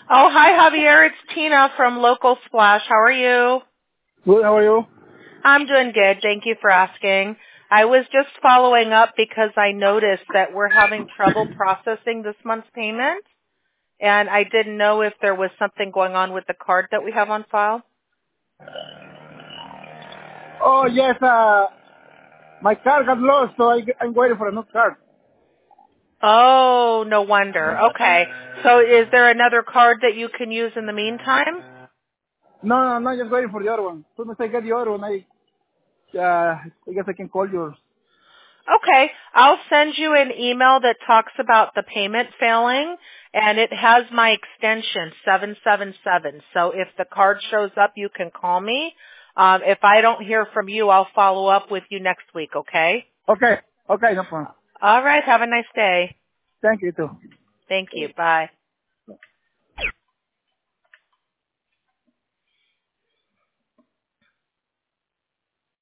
Oh, hi, Javier. It's Tina from Local Splash. How are you? Good, how are you? I'm doing good. Thank you for asking. I was just following up because I noticed that we're having trouble processing this month's payment, and I didn't know if there was something going on with the card that we have on file. Oh, yes, my card got lost, so I'm waiting for a new card. Oh, no wonder. Okay. So is there another card that you can use in the meantime? No, just waiting for the other one. As soon as I get the other one, I guess I can call yours. Okay. I'll send you an email that talks about the payment failing, and it has my extension, 777. So if the card shows up, you can call me. If I don't hear from you, I'll follow up with you next week, okay? Okay, no problem. All right. Have a nice day. Thank you, too. Thank you. Bye.